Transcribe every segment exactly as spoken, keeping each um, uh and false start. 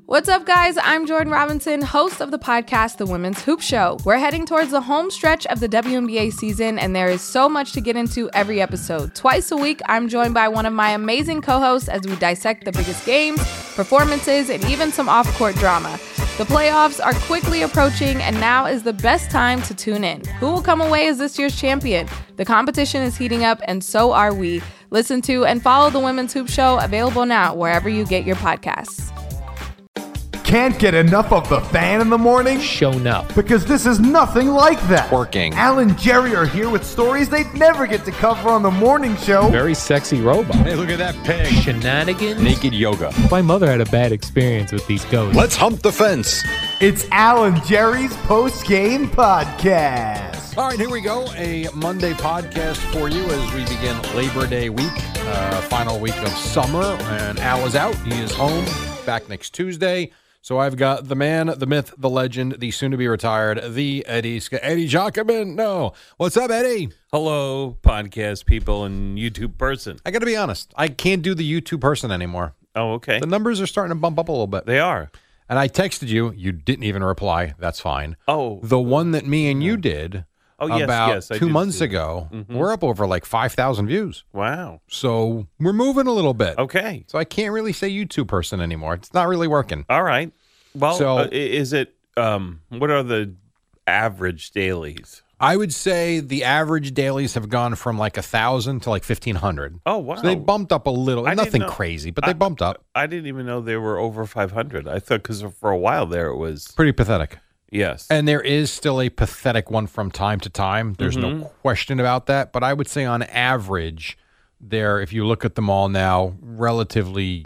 What's up, guys? I'm Jordan Robinson, host of the podcast, The Women's Hoop Show. We're heading towards the home stretch of the W N B A season, and there is so much to get into every episode. Twice a week, I'm joined by one of my amazing co-hosts as we dissect the biggest games, performances, and even some off-court drama. The playoffs are quickly approaching, and now is the best time to tune in. Who will come away as this year's champion? The competition is heating up, and so are we. Listen to and follow The Women's Hoop Show, available now wherever you get your podcasts. Can't get enough of the fan in the morning? Shown up. Because this is nothing like that. Working. Al and Jerry are here with stories they'd never get to cover on the morning show. Very sexy robot. Hey, look at that pig. Shenanigans. Naked yoga. My mother had a bad experience with these ghosts. Let's hump the fence. It's Al and Jerry's post-game podcast. All right, here we go. A Monday podcast for you as we begin Labor Day week, uh, final week of summer. And Al is out. He is home. Back next Tuesday. So I've got the man, the myth, the legend, the soon-to-be-retired, the Eddie, Eddie Jacobin. No. What's up, Eddie? Hello, podcast people and YouTube person. I got to be honest. I can't do the YouTube person anymore. Oh, okay. The numbers are starting to bump up a little bit. They are. And I texted you. You didn't even reply. That's fine. Oh. The one that me and you did oh, yes, about yes, I two did months see ago, mm-hmm. we're up over like five thousand views. Wow. So we're moving a little bit. Okay. So I can't really say YouTube person anymore. It's not really working. All right. Well, so, uh, is it, um, what are the average dailies? I would say the average dailies have gone from like a thousand to like fifteen hundred. Oh, wow. So they bumped up a little. I Nothing didn't know- crazy, but they I- bumped up. I didn't even know they were over five hundred. I thought because for a while there it was, Pretty pathetic. yes. And there is still a pathetic one from time to time. There's Mm-hmm. no question about that. But I would say on average, there, if you look at them all now, relatively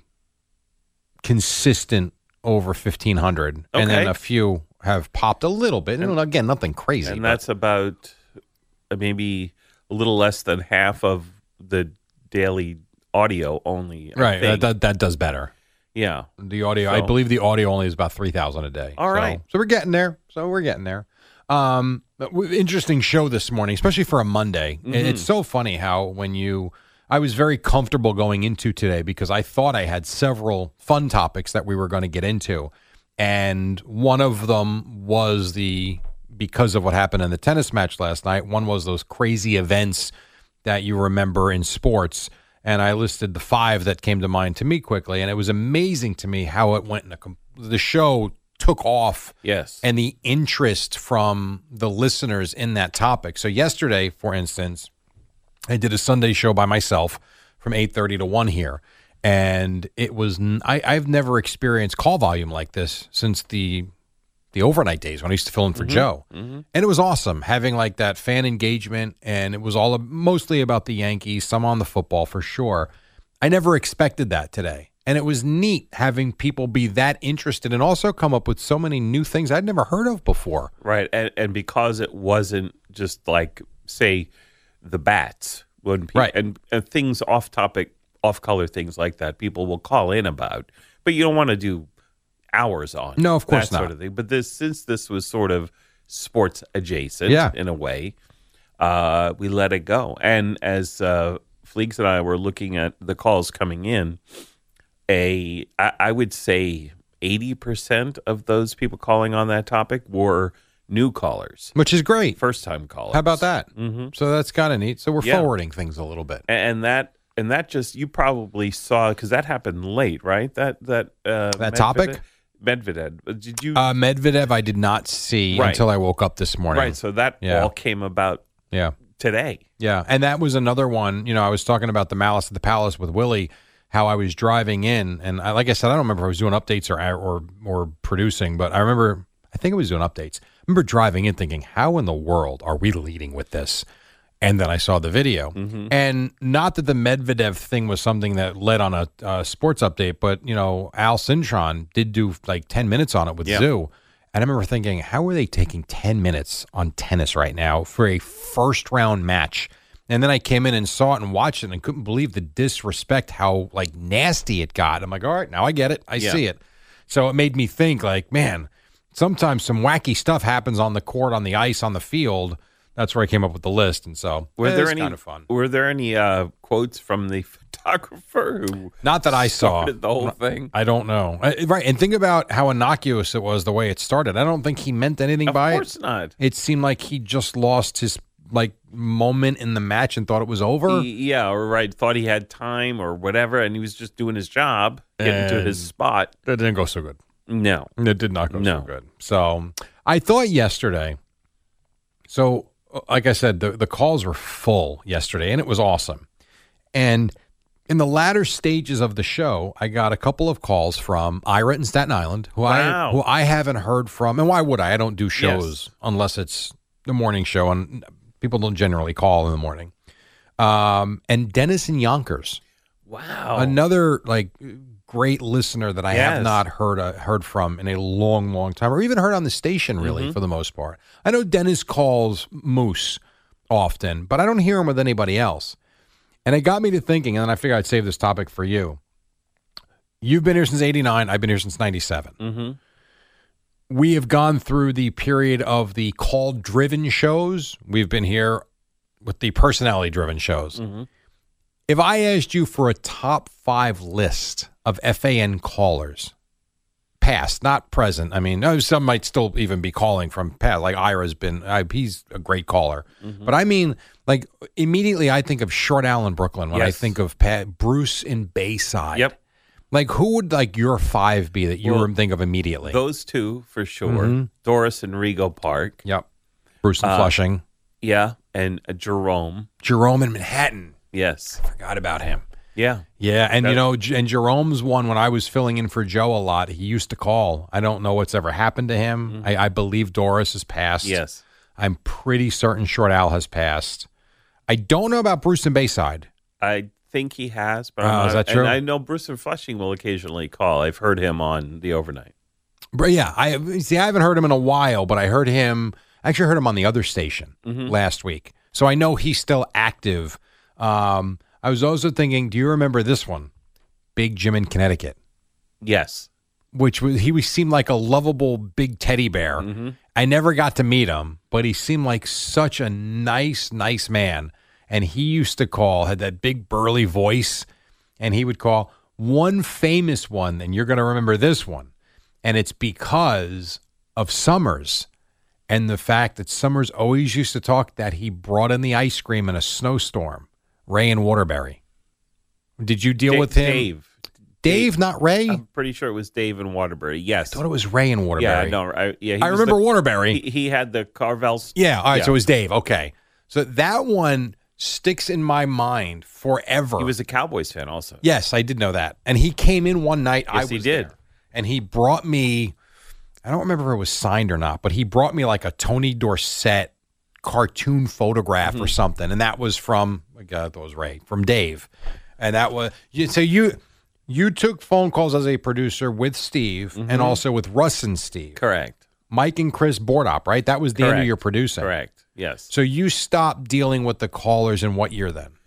consistent over fifteen hundred. And then Okay. a few have popped a little bit. And, again, nothing crazy. and but- that's about uh, maybe a little less than half of the daily audio only. I right. That, think. that, that does better. yeah. The audio, I So- believe the audio only is about three thousand a day. All so, right. So we're getting there. So we're getting there. Um, but w- interesting show this morning, especially for a Monday. And Mm-hmm. it's so funny how when you, I was very comfortable going into today because I thought I had several fun topics that we were going to get into. And one of them was the, because of what happened in the tennis match last night, one was those crazy events that you remember in sports. And I listed the five that came to mind to me quickly. And it was amazing to me how it went in a, com- the show took off. Yes. And the interest from the listeners in that topic. So yesterday, for instance, I did a Sunday show by myself from eight thirty to one here. And it was, n- I, I've never experienced call volume like this since the the overnight days when I used to fill in for Joe. And it was awesome having like that fan engagement. And it was all mostly about the Yankees, some on the football for sure. I never expected that today. And it was neat having people be that interested and also come up with so many new things I'd never heard of before. Right, and and because it wasn't just like say the bats when people, Right. and, and things off topic, off color things like that, people will call in about, but you don't want to do hours on. No, of course that sort not. of thing. But this since this was sort of sports adjacent, Yeah. in a way, uh, we let it go. And as uh, Fleeks and I were looking at the calls coming in, a I, I would say eighty percent of those people calling on that topic were new callers, Which is great. first time callers. How about that? Mm-hmm. So that's kind of neat. So we're Yeah. forwarding things a little bit. And that and that just you probably saw because that happened late, right? That that uh, That topic? Medvedev. Did you? Uh, Medvedev, I did not see Right. until I woke up this morning. right. So that Yeah. all came about Yeah. today. Yeah. And that was another one. You know, I was talking about the Malice at the Palace with Willie, how I was driving in. And I, like I said, I don't remember if I was doing updates or, or, or producing, but I remember, I think I was doing updates. I remember driving in thinking, how in the world are we leading with this? And then I saw the video. Mm-hmm. And not that the Medvedev thing was something that led on a, a sports update, but, you know, Al Cintron did do like ten minutes on it with Yeah. Zoo. And I remember thinking, how are they taking ten minutes on tennis right now for a first round match? And then I came in and saw it and watched it and couldn't believe the disrespect, how like nasty it got. I'm like, all right, now I get it. I Yeah. see it. So it made me think like, man, sometimes some wacky stuff happens on the court, on the ice, on the field that's where I came up with the list. And so Were it there was any kind of fun? Were there any uh, quotes from the photographer who Not that I saw. started the whole thing? I don't know. I- right. And think about how innocuous it was the way it started. I don't think he meant anything Of by course it. not. It seemed like he just lost his like moment in the match and thought it was over. He- yeah, or right. Thought he had time or whatever, and he was just doing his job, getting to his And- spot. That didn't go so good. No. It did not go No. so good. So I thought yesterday. So like I said, the, the calls were full yesterday, and it was awesome. And in the latter stages of the show, I got a couple of calls from Ira in Staten Island, who Wow. I who I haven't heard from. And why would I? I don't do shows Yes. unless it's the morning show, and people don't generally call in the morning. Um, and Dennis in Yonkers, Wow. another like great listener that I have Yes. not heard uh, heard from in a long, long time, or even heard on the station really Mm-hmm. for the most part. I know Dennis calls Moose often, but I don't hear him with anybody else. And it got me to thinking, and then I figured I'd save this topic for you. You've been here since eighty-nine. I've been here since ninety-seven. Mm-hmm. We have gone through the period of the call-driven shows. We've been here with the personality-driven shows. Mm-hmm. If I asked you for a top five list of F A N callers, past, not present. I mean, oh, some might still even be calling from past. Like Ira's been, uh, he's a great caller. Mm-hmm. But I mean, like immediately I think of Short Al in Brooklyn when I Yes. think of Pat, Bruce in Bayside. Yep. Like who would like your five be that you Well, would think of immediately? Those two for sure. Mhm. Doris and Rego Park. Yep. Bruce in Uh, Flushing. Yeah, and uh, Jerome. Jerome in Manhattan. Yes. Forgot about him. Yeah. Yeah, and you That- know, J- and Jerome's one when I was filling in for Joe a lot. He used to call. I don't know what's ever happened to him. I, I believe Doris has passed. Yes. I'm pretty certain Short Al has passed. I don't know about Bruce and Bayside. I think he has, but I'm Oh, not, is that true? And I know Bruce and Flushing will occasionally call. I've heard him on the overnight. But yeah, I see. I haven't heard him in a while, but I heard him. Actually, heard him on the other station Mm-hmm. last week, so I know he's still active. Um, I was also thinking, do you remember this one, Big Jim in Connecticut? Yes. Which was he was seemed like a lovable big teddy bear. Mm-hmm. I never got to meet him, but he seemed like such a nice, nice man. And he used to call, had that big burly voice, and he would call one famous one, and you're going to remember this one. And it's because of Summers and the fact that Summers always used to talk that he brought in the ice cream in a snowstorm. Ray in Waterbury. Did you deal Da- with him? Dave. Dave, not Ray? I'm pretty sure it was Dave in Waterbury. Yes. I thought it was Ray in Waterbury. Yeah, no, I, yeah. he I was remember the- Waterbury. He, he had the Carvel. st- yeah, all right, yeah. so it was Dave. Okay. So that one sticks in my mind forever. He was a Cowboys fan also. Yes, I did know that. And he came in one night. I Yes, was he did. there, and he brought me, I don't remember if it was signed or not, but he brought me like a Tony Dorsett cartoon photograph Mm-hmm. or something. And that was from, like, uh, that was Ray, from Dave. And that was, you- so you you took phone calls as a producer with Steve Mm-hmm. and also with Russ and Steve. Correct. Mike and Chris Bordop, right? That was the end of Correct. your producing. Correct. Yes. So you stopped dealing with the callers in what year then?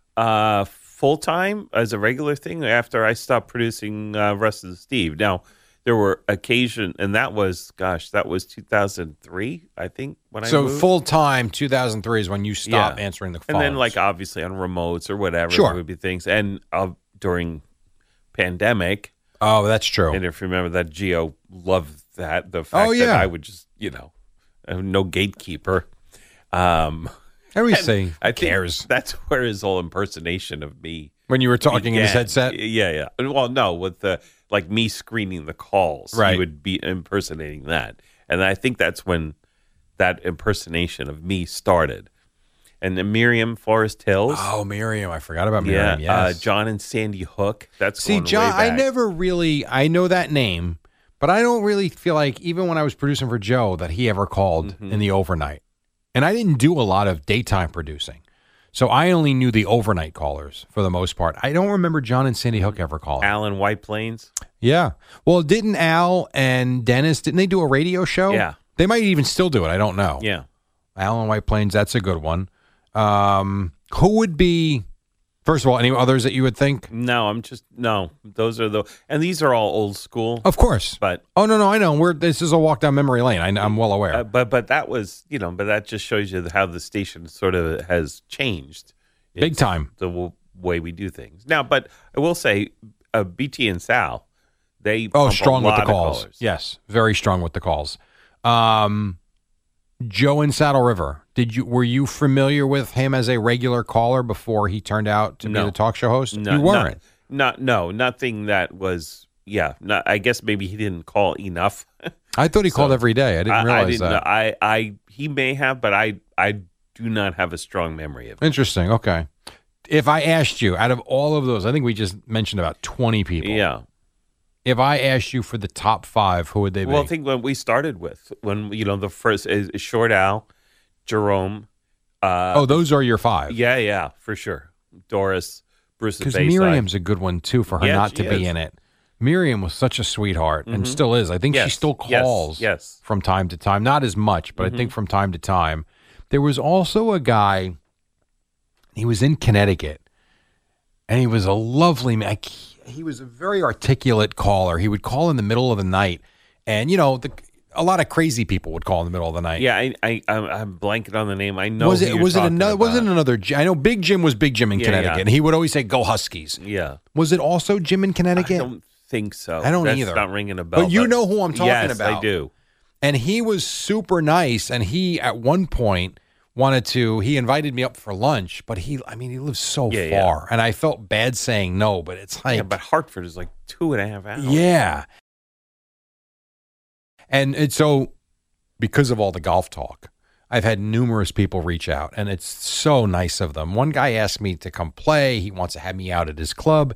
Uh, full time as a regular thing after I stopped producing uh, Russ and Steve. Now, there were occasion, and that was, gosh, that was two thousand three, I think, when I So moved. full time, two thousand three is when you stopped Yeah. answering the phone. And then, like, obviously on remotes or whatever, Sure. there would be things. And uh, during pandemic, oh, that's true. and if you remember that, Gio loved that. The fact Oh, yeah. that I would just, you know, uh, no gatekeeper. Um, How do we and say? I think cares that's where his whole impersonation of me when you were talking in his began. headset? Yeah, yeah. Well, no, with the like me screening the calls, Right. he would be impersonating that, and I think that's when that impersonation of me started. And then Miriam Forest Hills, Oh, Miriam, I forgot about yeah, Miriam. Yes. uh, John and Sandy Hook. That's See, going John, way I back. never really. I know that name, but I don't really feel like even when I was producing for Joe that he ever called Mm-hmm. in the overnight. And I didn't do a lot of daytime producing, so I only knew the overnight callers for the most part. I don't remember John and Sandy Hook ever calling. Alan White Plains. Yeah. Well, didn't Al and Dennis, didn't they do a radio show? Yeah. They might even still do it. I don't know. Yeah, Al and White Plains, that's a good one. Um, who would be First of all, any others that you would think? No, I'm just no. Those are the and these are all old school. Of course. But oh no, no, I know. We're this is a walk down memory lane. I, I'm well aware. uh, but but that was you know. But that just shows you how the station sort of has changed. Big It's time. the w- way we do things now. But I will say, uh, B T and Sal, they Oh, pump strong a with the lot of calls. callers. Yes, very strong with the calls. Um, Joe in Saddle River. Did you were you familiar with him as a regular caller before he turned out to No. be the talk show host? No, you weren't. Not, not no nothing that was yeah. Not, I guess maybe he didn't call enough. I thought he called every day. I didn't I, realize I didn't that. know. I I he may have, but I I do not have a strong memory of it. Interesting. Okay. If I asked you, out of all of those, I think we just mentioned about twenty people. Yeah. If I asked you for the top five, who would they be? Well, I think when we started with when you know the first is, is Short Al, Jerome. Uh, oh, those are your five. yeah, yeah, for sure. Doris, Bruce, Because Bayside. Miriam's a good one too for her Yeah, not she to be is. in it. Miriam was such a sweetheart and Mhm. still is. I think she Yes, still yes, calls yes. from time to time. Not as much, but I Mm-hmm. think from time to time. There was also a guy, he was in Connecticut, and he was a lovely man. He was a very articulate caller. He would call in the middle of the night, and, you know, the, a lot of crazy people would call in the middle of the night. Yeah, I, I I'm, I'm blanking on the name. I know. was who it you're was it talking another was it about. another J- I know Big Jim was Big Jim in Yeah, Connecticut, yeah. and he would always say go Huskies. Yeah, Was it also Jim in I Connecticut? don't think so. I don't That's either. Not ringing a bell. But you know who I'm talking yes, about. I do. And he was super nice. And he, at one point, wanted to, he invited me up for lunch, but he, I mean, he lives so Yeah, yeah. far. And I felt bad saying no, but it's like, Yeah, but Hartford is like two and a half hours. yeah. And it's so, because of all the golf talk, I've had numerous people reach out, and it's so nice of them. One guy asked me to come play. He wants to have me out at his club.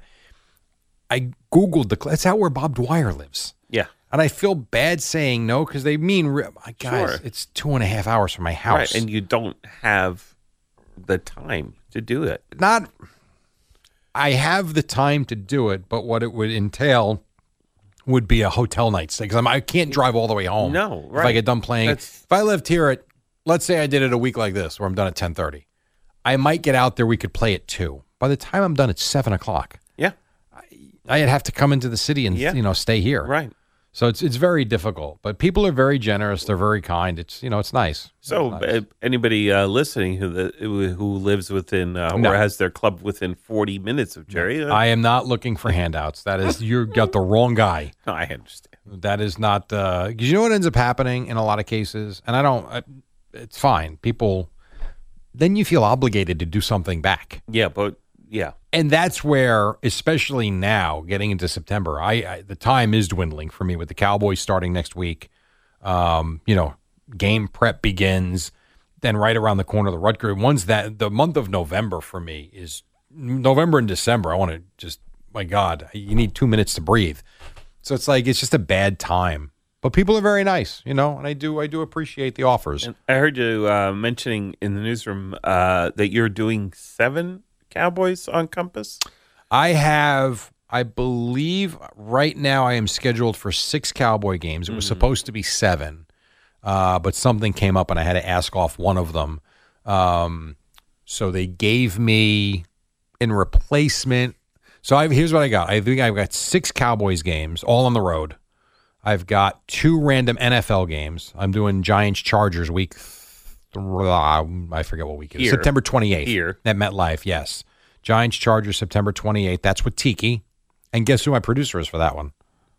I Googled the club. It's out where Bob Dwyer lives. Yeah. And I feel bad saying no because they mean, re- guys, Sure. it's two and a half hours from my house. Right, and you don't have the time to do it. Not, I have the time to do it, but what it would entail would be a hotel night stay because I can't drive all the way home. No, If I right. get done playing, That's- if I lived here at, let's say I did it a week like this where I'm done at ten thirty, I might get out there. We could play at two. By the time I'm done, it's seven o'clock. Yeah, I'd have to come into the city and Yeah. you know stay here. right. So it's it's very difficult, but people are very generous. They're very kind. It's you know it's nice. So, It's nice. uh, anybody uh, listening who the, who lives within uh, No. or has their club within forty minutes of Jerry, uh, I am not looking for handouts. That is you got the wrong guy. I understand. That is not because you know what ends up happening in a lot of cases, and I don't. I, it's fine. People then you feel obligated to do something back. Yeah, but yeah, And that's where, especially now, getting into September, I, I the time is dwindling for me with the Cowboys starting next week. Um, you know, game prep begins. Then right around the corner, the Rutgers. Once that the month of November for me is November and December. I want to just, my God, you need two minutes to breathe. So it's like it's just a bad time. But people are very nice, you know, and I do I do appreciate the offers. and I heard you uh, mentioning in the newsroom uh, that you're doing seven Cowboys on Compass. I have, I believe, right now I am scheduled for six Cowboy games. It was supposed to be seven, uh, but something came up and I had to ask off one of them. Um, so they gave me in replacement. So I, here's what I got. I think I've got six Cowboys games, all on the road. I've got two random N F L games. I'm doing Giants Chargers week. Th- I forget what week it is. Here. September twenty-eighth. Here. At MetLife, yes. Giants Chargers September twenty-eighth. That's with Tiki. And guess who my producer is for that one?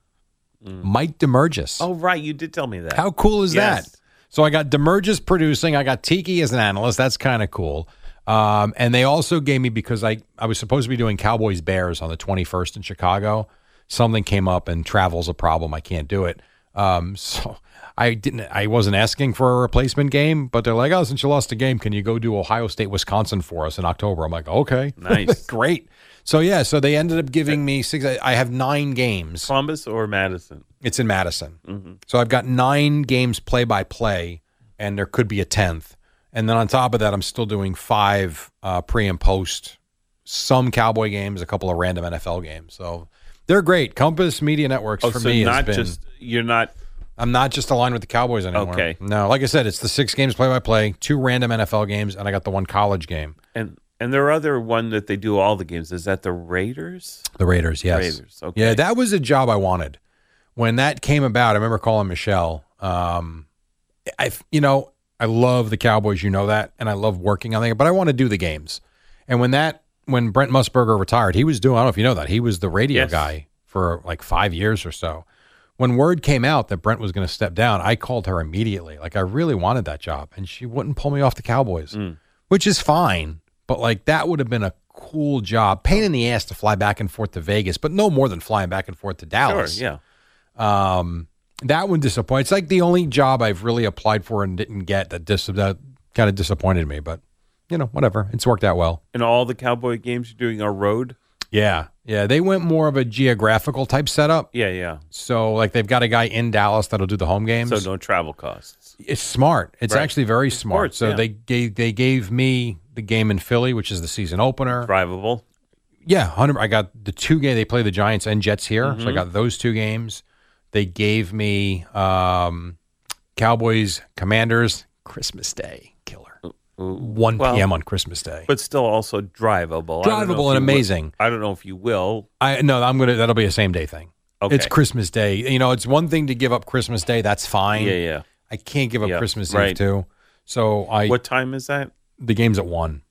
Mike DeMurgis. Oh, right, you did tell me that. How cool is Yes. that? So I got DeMurgis producing. I got Tiki as an analyst. That's kind of cool. Um, and they also gave me, because I, I was supposed to be doing Cowboys Bears on the twenty-first in Chicago. Something came up and travel's a problem. I can't do it. Um, so I didn't. I wasn't asking for a replacement game, but they're like, "Oh, since you lost a game, can you go do Ohio State, Wisconsin for us in October?" I'm like, "Okay, Nice. great." So yeah, so they ended up giving me six. I I have nine games. Columbus or Madison? It's in Madison. Mm-hmm. So I've got nine games play by play, and there could be a tenth. And then on top of that, I'm still doing five uh, pre and post, some Cowboy games, a couple of random N F L games. So they're great. Compass Media Networks Oh, for so me not has been. just you're not. I'm not just aligned with the Cowboys anymore. Okay. No, like I said, it's the six games play by play, two random N F L games, and I got the one college game. And And their other one that they do all the games, is that the Raiders? The Raiders, yes. Raiders, okay. Yeah, that was a job I wanted. When that came about, I remember calling Michelle. Um, I, you know, I love the Cowboys, you know that, and I love working on it, but I want to do the games. And when that, when Brent Musburger retired, he was doing, I don't know if you know that, he was the radio Yes. guy for like five years or so. When word came out that Brent was going to step down, I called her immediately. Like, I really wanted that job, and she wouldn't pull me off the Cowboys, Mm. which is fine. But like, that would have been a cool job. Pain in the ass to fly back and forth to Vegas, but no more than flying back and forth to Dallas. Sure, yeah. Um, that one disappointed. It's like the only job I've really applied for and didn't get that dis- that kind of disappointed me. But, you know, whatever. It's worked out well. And all the Cowboy games you're doing are road? Yeah. Yeah. They went more of a geographical type setup. Yeah, yeah. So, like, they've got a guy in Dallas that'll do the home games. So no travel costs. It's smart. It's Right. actually very smart. course, so yeah. they gave they gave me the game in Philly, which is the season opener. Drivable. Yeah, one hundred I got the two game. They play the Giants and Jets here, Mm-hmm. so I got those two games. They gave me um, Cowboys Commanders Christmas Day killer. one Well, p.m. on Christmas Day. But still also drivable. I don't know Drivable if and you will- amazing. I don't know if you will. I no, I'm gonna. That'll be a same day thing. Okay. It's Christmas Day. You know, it's one thing to give up Christmas Day. That's fine. Yeah, yeah. I can't give up Yeah, Christmas Eve right. too. So I What time is that? the game's at one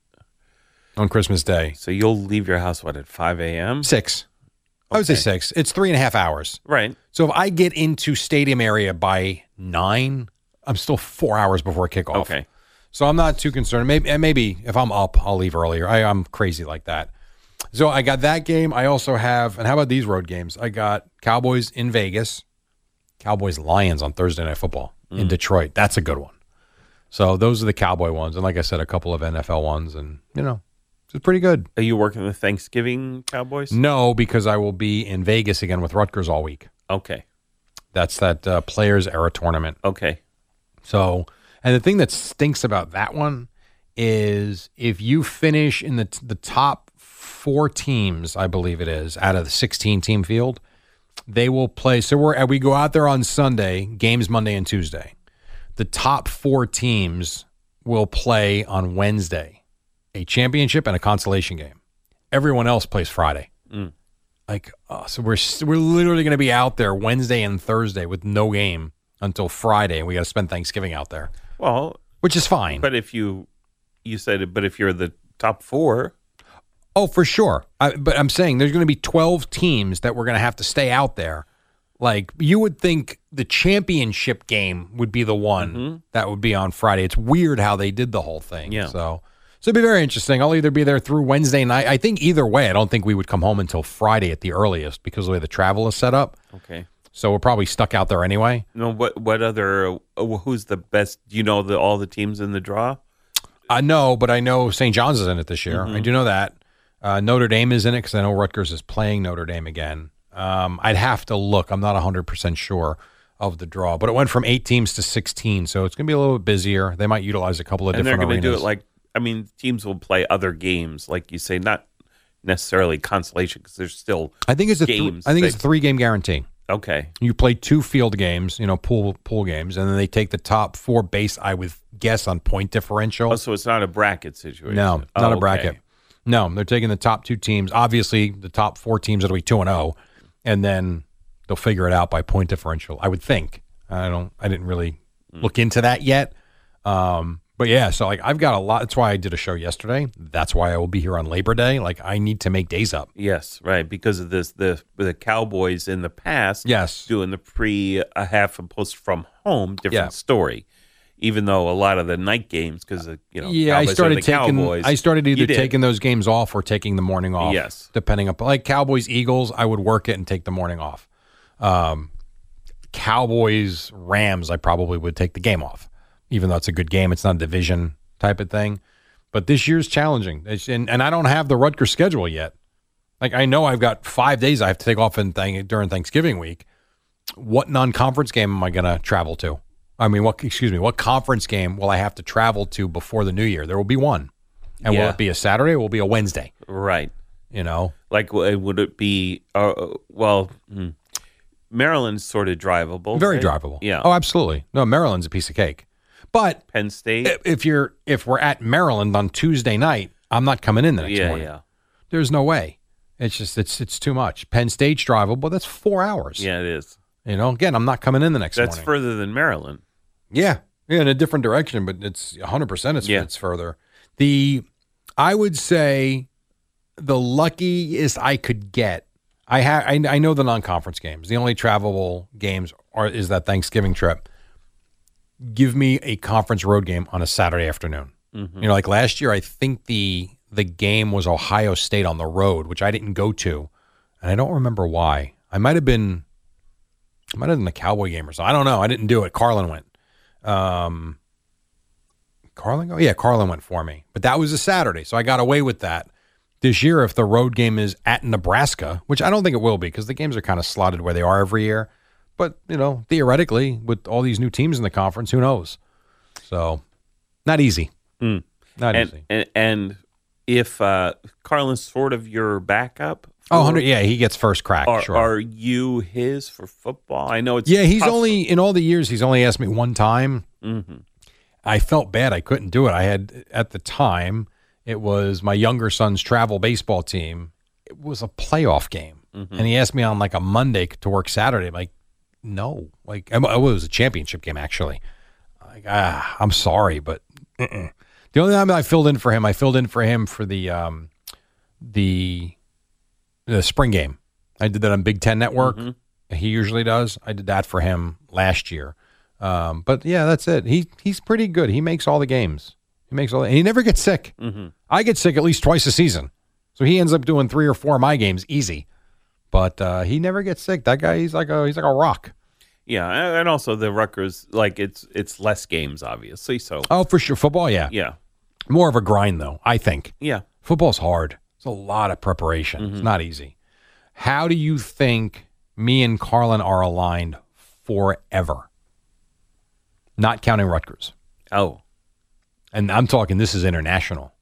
on Christmas Day. So you'll leave your house, what, at five a.m.? Six. I would say Okay. six. It's three and a half hours. Right. So if I get into stadium area by nine, I'm still four hours before kickoff. Okay. So I'm not too concerned. Maybe and maybe if I'm up, I'll leave earlier. I, I'm crazy like that. So I got that game. I also have, and how about these road games? I got Cowboys in Vegas, Cowboys Lions on Thursday Night Football in Detroit. That's a good one. So those are the Cowboy ones, and like I said, a couple of N F L ones, and you know, it's pretty good. Are you working the Thanksgiving Cowboys? No, because I will be in Vegas again with Rutgers all week. Okay. That's that uh, Players Era tournament. Okay. So, and the thing that stinks about that one is if you finish in the the top four teams, I believe it is, out of the sixteen team field, they will play. So we're we go out there on Sunday, games Monday and Tuesday. The top four teams will play on Wednesday, a championship and a consolation game. Everyone else plays Friday. Mm. Like, uh, so we're we're literally going to be out there Wednesday and Thursday with no game until Friday, and we got to spend Thanksgiving out there, Well, which is fine. but if you, you said it, but if you're the top four, Oh, for sure. I, but I'm saying there's going to be twelve teams that we're going to have to stay out there. Like, you would think the championship game would be the one Mm-hmm. that would be on Friday. It's weird how they did the whole thing. Yeah. So, so it'd be very interesting. I'll either be there through Wednesday night. I think either way, I don't think we would come home until Friday at the earliest because of the way the travel is set up. okay. So we're probably stuck out there anyway. No, what what other? Uh, who's the best? Do you know the all the teams in the draw? I know, but I know Saint John's is in it this year. Mm-hmm. I do know that. Uh, Notre Dame is in it because I know Rutgers is playing Notre Dame again. Um, I'd have to look. I'm not one hundred percent sure of the draw, but it went from eight teams to sixteen, so it's going to be a little bit busier. They might utilize a couple of And they're different going to do arenas. it like I mean, teams will play other games, like you say, not necessarily consolation because there's still I think it's a th- games I think it's a that- three game guarantee. okay. You play two field games, you know, pool pool games, and then they take the top four based, I would guess, on point differential. Oh, so it's not a bracket situation. No, Oh, not a okay. bracket. No, they're taking the top two teams. Obviously, the top four teams that'll be two and zero, and then they'll figure it out by point differential. I would think. I don't. I didn't really look into that yet. Um, but yeah, so like I've got a lot. That's why I did a show yesterday. That's why I will be here on Labor Day. Like I need to make days up. Yes, right. Because of this, the the Cowboys in the past, Yes. doing the pre, a half, and post from home, different Yeah. story. Even though a lot of the night games, because you know, Yeah, I Cowboys are started the taking. Cowboys, I started either you did. taking those games off or taking the morning off. Yes. depending up. Like Cowboys Eagles, I would work it and take the morning off. Um, Cowboys Rams, I probably would take the game off, even though it's a good game. It's not a division type of thing. But this year's challenging, it's, and and I don't have the Rutgers schedule yet. Like I know I've got five days I have to take off in th- during Thanksgiving week. What non-conference game am I going to travel to? I mean, what? Excuse me. What conference game will I have to travel to before the new year? There will be one, and will Yeah. it be a Saturday or will it be a Wednesday? right. You know, Like, w- would it be? Uh, well, hmm. Maryland's sort of drivable, very right? drivable. Yeah. Oh, absolutely. No, Maryland's a piece of cake. But Penn State. if you're if we're at Maryland on Tuesday night, I'm not coming in the next yeah, morning. yeah, There's no way. It's just it's it's too much. Penn State's drivable. That's four hours. yeah. It is. You know, again, I'm not coming in the next That's morning. further than Maryland. Yeah, yeah, in a different direction, but it's one hundred percent it's, Yeah. it's further. The I would say the luckiest I could get. I have I, I know the non-conference games. The only travelable games are is that Thanksgiving trip. Give me a conference road game on a Saturday afternoon. Mm-hmm. You know, like last year, I think the the game was Ohio State on the road, which I didn't go to, and I don't remember why. I might have been, I might have been the Cowboy game or something. I don't know. I didn't do it. Carlin went. Um, Carlin go? Yeah, Carlin went for me. But that was a Saturday, so I got away with that. This year, if the road game is at Nebraska, which I don't think it will be because the games are kind of slotted where they are every year. But, you know, theoretically, with all these new teams in the conference, who knows? So, not easy. Mm. Not And, easy. and and if uh, Carlin's sort of your backup, Oh, for- one hundred, yeah, he gets first crack, are, sure. are you his for football? I know it's yeah, he's tough. only, in all the years, he's only asked me one time. Mm-hmm. I felt bad I couldn't do it. I had, at the time, it was my younger son's travel baseball team. It was a playoff game. Mm-hmm. And he asked me on like a Monday to work Saturday. I'm like, no. Like, it was a championship game, actually. Like, ah, I'm sorry, but uh-uh. The only time I filled in for him, I filled in for him for the um, the the spring game. I did that on Big Ten Network. Mm-hmm. He usually does. I did that for him last year. Um, but yeah, that's it. He he's pretty good. He makes all the games. He makes all, and he never gets sick. Mm-hmm. I get sick at least twice a season, so he ends up doing three or four of my games easy. But uh, he never gets sick. That guy, he's like a he's like a rock. Yeah, and and also the Rutgers, like it's it's less games, obviously. So Oh, for sure, football. Yeah, yeah, more of a grind though. I think yeah. football's hard. It's a lot of preparation. Mm-hmm. It's not easy. How do you think me and Carlin are aligned forever? Not counting Rutgers. Oh, And I'm talking, this is international.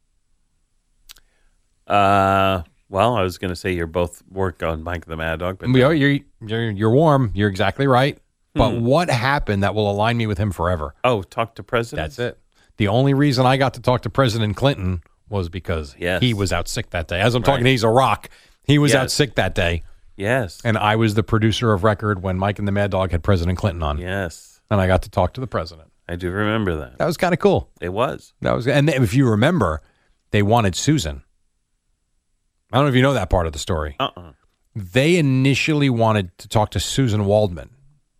uh, well, I was going to say you're both work on Mike the Mad Dog, but You know, You're, you're, you're warm. You're exactly right. But Hmm. what happened that will align me with him forever? oh, talk to President. That's it. The only reason I got to talk to President Clinton was because Yes. he was out sick that day. As I'm talking, Right. he's a rock. He was out Yes. sick that day. Yes, And I was the producer of record when Mike and the Mad Dog had President Clinton on. yes, And I got to talk to the president. I do remember that. That was kind of cool. It was. That was, and if you remember, they wanted Susan. I don't know if you know that part of the story. Uh-uh. They initially wanted to talk to Susan Waldman,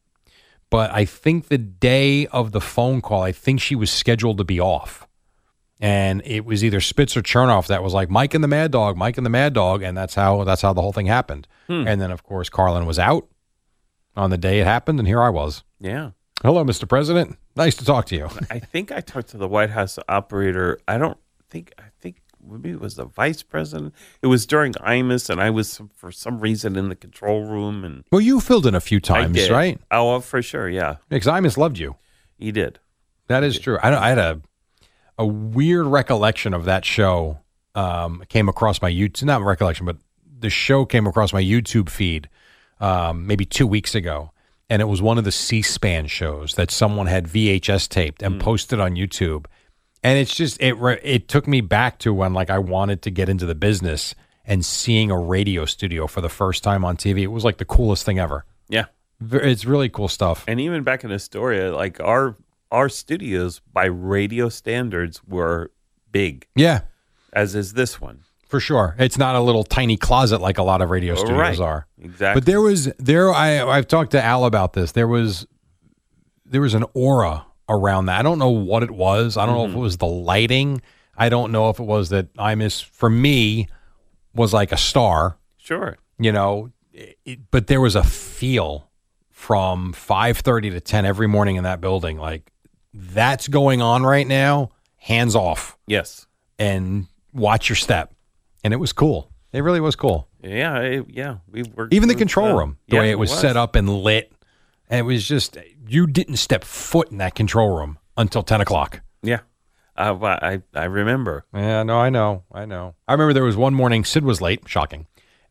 but I think the day of the phone call, I think she was scheduled to be off. And it was either Spitz or Chernoff that was like, Mike and the Mad Dog, Mike and the Mad Dog, and that's how that's how the whole thing happened. Hmm. And then, of course, Carlin was out on the day it happened, and here I was. Yeah. Hello, Mister President. Nice to talk to you. I think I talked to the White House operator. I don't think, I think maybe it was the vice president. It was during I M U S, and I was, for some reason, in the control room. And Well, you filled in a few I times, did. right? Oh, well, for sure. Yeah. Because I just loved you. He did. That is true. I, I had a a weird recollection of that show. Um, came across my YouTube, not recollection, but the show came across my YouTube feed um, maybe two weeks ago, and it was one of the C-SPAN shows that someone had V H S taped and posted on YouTube. And it's just it re- it took me back to when like I wanted to get into the business and seeing a radio studio for the first time on T V. It was like the coolest thing ever. Yeah. Ve- It's really cool stuff. And even back in Astoria, like our our studios by radio standards were big, Yeah. as is this one. For sure. It's not a little tiny closet like a lot of radio studios Right. are. Exactly. But there was there I I've talked to Al about this. There was there was an aura around that. I don't know what it was. I don't know if it was the lighting. I don't know if it was that I miss for me was like a star, Sure. you know, it, but there was a feel from five thirty to ten every morning in that building like that's going on right now. Hands off Yes. and watch your step. And it was cool. It really was cool. Yeah. I- yeah. We worked Even the with, control uh, room, the yeah, way it was, set up and lit. And it was just, you didn't step foot in that control room until ten o'clock. Yeah. Uh, but I I remember. Yeah, no, I know. I know. I remember there was one morning, Sid was late, shocking.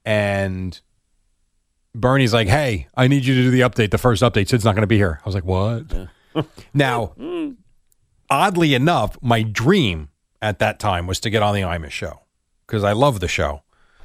And Bernie's like, hey, I need you to do the update, the first update. Sid's not going to be here. I was like, what? Now, oddly enough, my dream, at that time was to get on the Imus show because I love the show.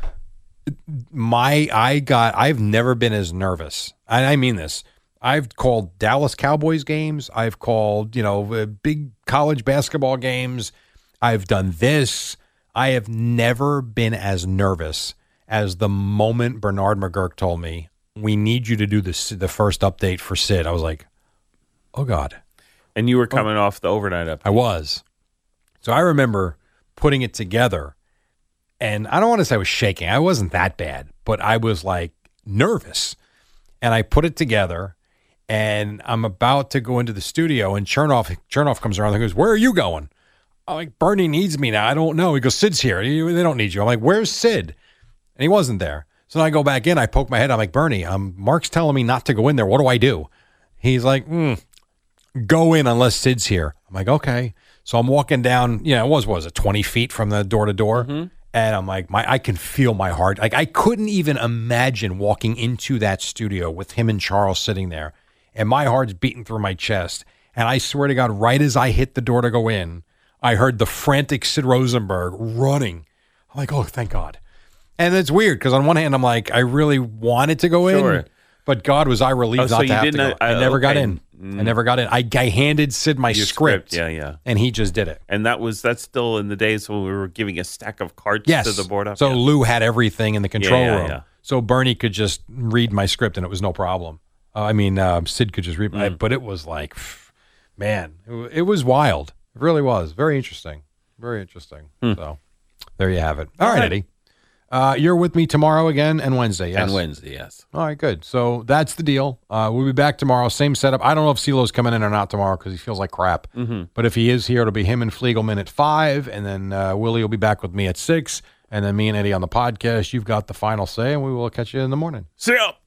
My, I got, I've never been as nervous. And I mean this. I've called Dallas Cowboys games. I've called, you know, big college basketball games. I've done this. I have never been as nervous as the moment Bernard McGurk told me, we need you to do this, the first update for Sid. I was like, oh, God. And you were coming oh. off the overnight update. I was. So I remember putting it together, and I don't want to say I was shaking. I wasn't that bad, but I was like nervous. And I put it together, and I'm about to go into the studio, and Chernoff, Chernoff comes around and goes, where are you going? I'm like, Bernie needs me now. I don't know. He goes, Sid's here. They don't need you. I'm like, where's Sid? And he wasn't there. So then I go back in. I poke my head. I'm like, Bernie, um, Mark's telling me not to go in there. What do I do? He's like, mm, go in unless Sid's here. I'm like, okay. So I'm walking down, you know, it was, what was it, twenty feet from the door to door? Mm-hmm. And I'm like, my, I can feel my heart. Like, I couldn't even imagine walking into that studio with him and Charles sitting there. And my heart's beating through my chest. And I swear to God, right as I hit the door to go in, I heard the frantic Sid Rosenberg running. I'm like, oh, thank God. And it's weird because on one hand, I'm like, I really wanted to go sure. in, but God, was I relieved oh, not so to you have didn't, to go. I uh, never okay. got in. Mm. I never got in. I, I handed Sid my Your script, script. Yeah, yeah. And he just did it. And that was that's still in the days when we were giving a stack of cards yes. to the board up. So yeah. Lou had everything in the control yeah, yeah, room. yeah. So Bernie could just read my script and it was no problem. Uh, I mean, uh, Sid could just read, Mm. but it was like, man, it, it was wild. It really was. Very interesting. Very interesting. Hmm. So there you have it. All, All right, right, Eddie. Uh, you're with me tomorrow again and Wednesday, yes? And Wednesday, yes. All right, good. So that's the deal. Uh, we'll be back tomorrow. Same setup. I don't know if CeeLo's coming in or not tomorrow because he feels like crap. Mm-hmm. But if he is here, it'll be him and Fliegelman at five, and then uh, Willie will be back with me at six, and then me and Eddie on the podcast. You've got the final say, and we will catch you in the morning. See ya.